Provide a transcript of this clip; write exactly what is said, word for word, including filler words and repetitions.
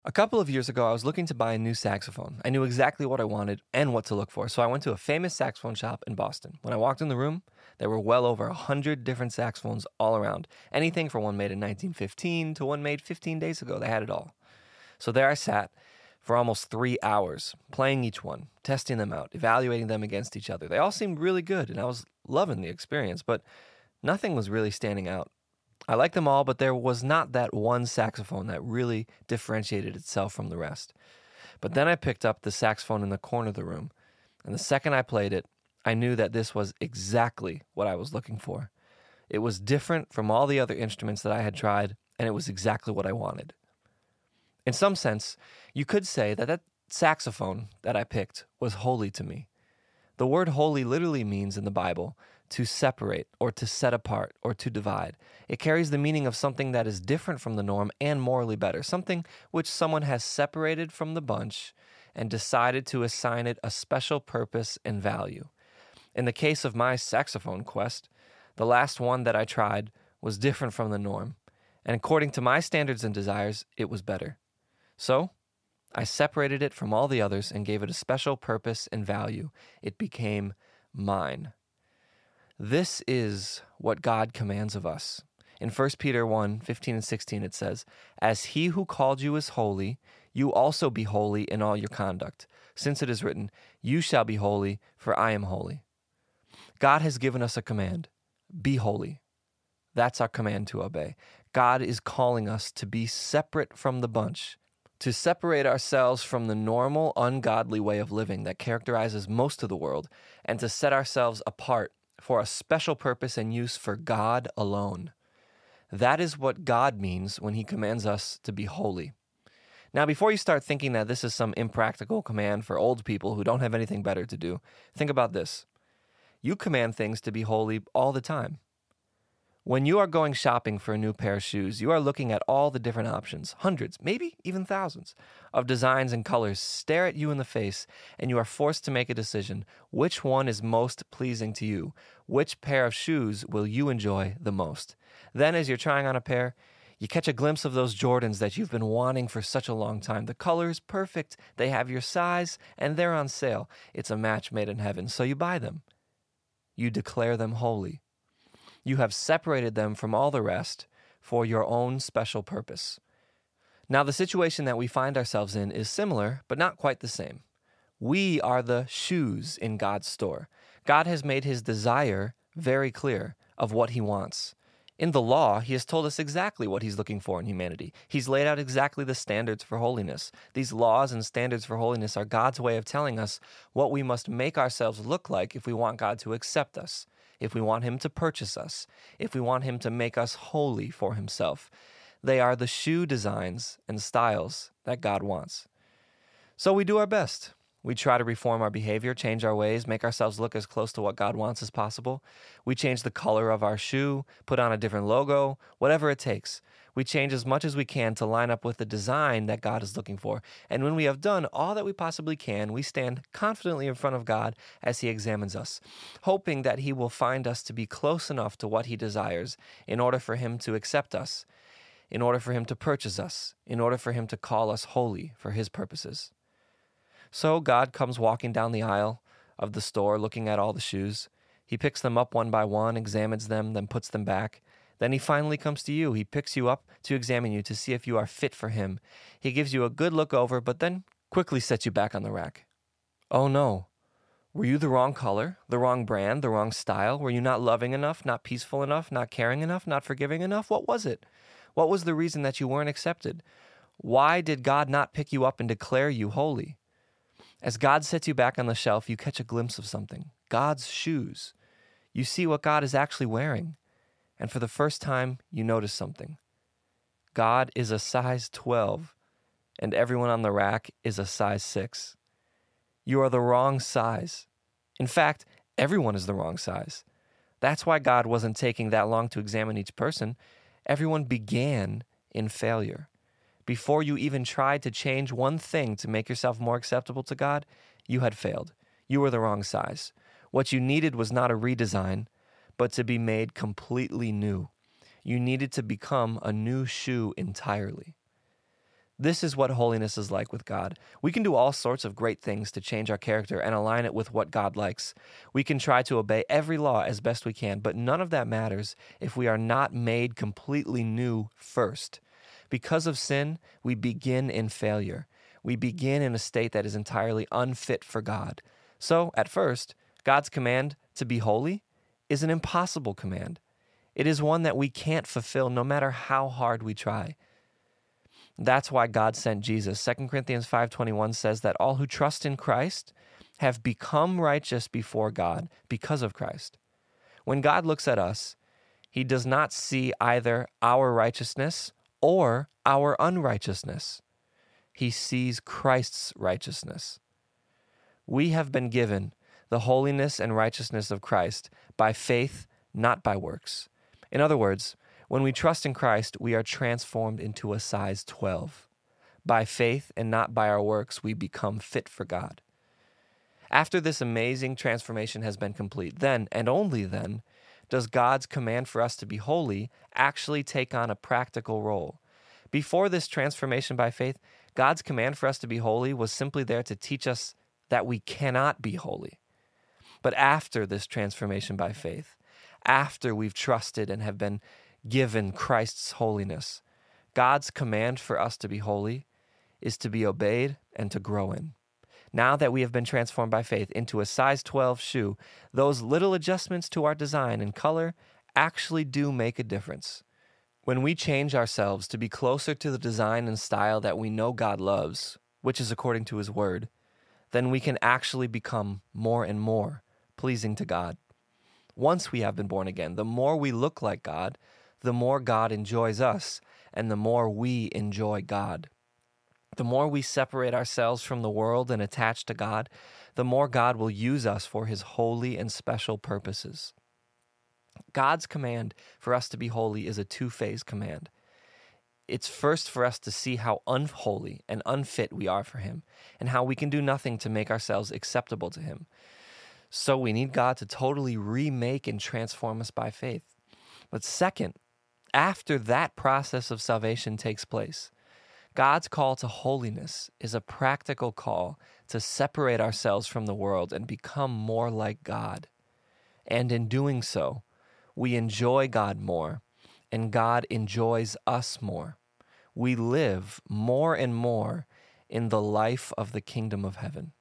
A couple of years ago, I was looking to buy a new saxophone. I knew exactly what I wanted and what to look for, so I went to a famous saxophone shop in Boston. When I walked in the room, there were well over a hundred different saxophones all around. Anything from one made in nineteen fifteen to one made fifteen days ago, they had it all. So there I sat for almost three hours, playing each one, testing them out, evaluating them against each other. They all seemed really good, and I was loving the experience, but nothing was really standing out. I liked them all, but there was not that one saxophone that really differentiated itself from the rest. But then I picked up the saxophone in the corner of the room, and the second I played it, I knew that this was exactly what I was looking for. It was different from all the other instruments that I had tried, and it was exactly what I wanted. In some sense, you could say that that saxophone that I picked was holy to me. The word holy literally means in the Bible to separate or to set apart or to divide. It carries the meaning of something that is different from the norm and morally better, something which someone has separated from the bunch and decided to assign it a special purpose and value. In the case of my saxophone quest, the last one that I tried was different from the norm, and according to my standards and desires, it was better. So, I separated it from all the others and gave it a special purpose and value. It became mine. This is what God commands of us. In First Peter one, fifteen and sixteen, it says, "As he who called you is holy, you also be holy in all your conduct, since it is written, 'You shall be holy, for I am holy.'" God has given us a command, be holy. That's our command to obey. God is calling us to be separate from the bunch, to separate ourselves from the normal, ungodly way of living that characterizes most of the world, and to set ourselves apart for a special purpose and use for God alone. That is what God means when he commands us to be holy. Now, before you start thinking that this is some impractical command for old people who don't have anything better to do, think about this. You command things to be holy all the time. When you are going shopping for a new pair of shoes, you are looking at all the different options, hundreds, maybe even thousands, of designs and colors stare at you in the face, and you are forced to make a decision. Which one is most pleasing to you? Which pair of shoes will you enjoy the most? Then, as you're trying on a pair, you catch a glimpse of those Jordans that you've been wanting for such a long time. The color is perfect, they have your size, and they're on sale. It's a match made in heaven, so you buy them. You declare them holy. You have separated them from all the rest for your own special purpose. Now, the situation that we find ourselves in is similar, but not quite the same. We are the shoes in God's store. God has made his desire very clear of what he wants. In the law, he has told us exactly what he's looking for in humanity. He's laid out exactly the standards for holiness. These laws and standards for holiness are God's way of telling us what we must make ourselves look like if we want God to accept us, if we want him to purchase us, if we want him to make us holy for himself. They are the shoe designs and styles that God wants. So we do our best. We try to reform our behavior, change our ways, make ourselves look as close to what God wants as possible. We change the color of our shoe, put on a different logo, whatever it takes. We change as much as we can to line up with the design that God is looking for. And when we have done all that we possibly can, we stand confidently in front of God as he examines us, hoping that he will find us to be close enough to what he desires in order for him to accept us, in order for him to purchase us, in order for him to call us holy for his purposes. So God comes walking down the aisle of the store looking at all the shoes. He picks them up one by one, examines them, then puts them back. Then he finally comes to you. He picks you up to examine you to see if you are fit for him. He gives you a good look over, but then quickly sets you back on the rack. Oh no. Were you the wrong color, the wrong brand, the wrong style? Were you not loving enough, not peaceful enough, not caring enough, not forgiving enough? What was it? What was the reason that you weren't accepted? Why did God not pick you up and declare you holy? As God sets you back on the shelf, you catch a glimpse of something, God's shoes. You see what God is actually wearing, and for the first time, you notice something. God is a size twelve, and everyone on the rack is a size six. You are the wrong size. In fact, everyone is the wrong size. That's why God wasn't taking that long to examine each person. Everyone began in failure. Before you even tried to change one thing to make yourself more acceptable to God, you had failed. You were the wrong size. What you needed was not a redesign, but to be made completely new. You needed to become a new shoe entirely. This is what holiness is like with God. We can do all sorts of great things to change our character and align it with what God likes. We can try to obey every law as best we can, but none of that matters if we are not made completely new first. Because of sin, we begin in failure. We begin in a state that is entirely unfit for God. So, at first, God's command to be holy is an impossible command. It is one that we can't fulfill no matter how hard we try. That's why God sent Jesus. Second Corinthians five twenty-one says that all who trust in Christ have become righteous before God because of Christ. When God looks at us, he does not see either our righteousness or our unrighteousness. He sees Christ's righteousness. We have been given the holiness and righteousness of Christ by faith, not by works. In other words, when we trust in Christ, we are transformed into a size twelve. By faith and not by our works, we become fit for God. After this amazing transformation has been complete, then, and only then, does God's command for us to be holy actually take on a practical role. Before this transformation by faith, God's command for us to be holy was simply there to teach us that we cannot be holy. But after this transformation by faith, after we've trusted and have been given Christ's holiness, God's command for us to be holy is to be obeyed and to grow in. Now that we have been transformed by faith into a size twelve shoe, those little adjustments to our design and color actually do make a difference. When we change ourselves to be closer to the design and style that we know God loves, which is according to his word, then we can actually become more and more pleasing to God. Once we have been born again, the more we look like God, the more God enjoys us, and the more we enjoy God. The more we separate ourselves from the world and attach to God, the more God will use us for his holy and special purposes. God's command for us to be holy is a two-phase command. It's first for us to see how unholy and unfit we are for him, and how we can do nothing to make ourselves acceptable to him. So we need God to totally remake and transform us by faith. But second, after that process of salvation takes place, God's call to holiness is a practical call to separate ourselves from the world and become more like God. And in doing so, we enjoy God more, and God enjoys us more. We live more and more in the life of the kingdom of heaven.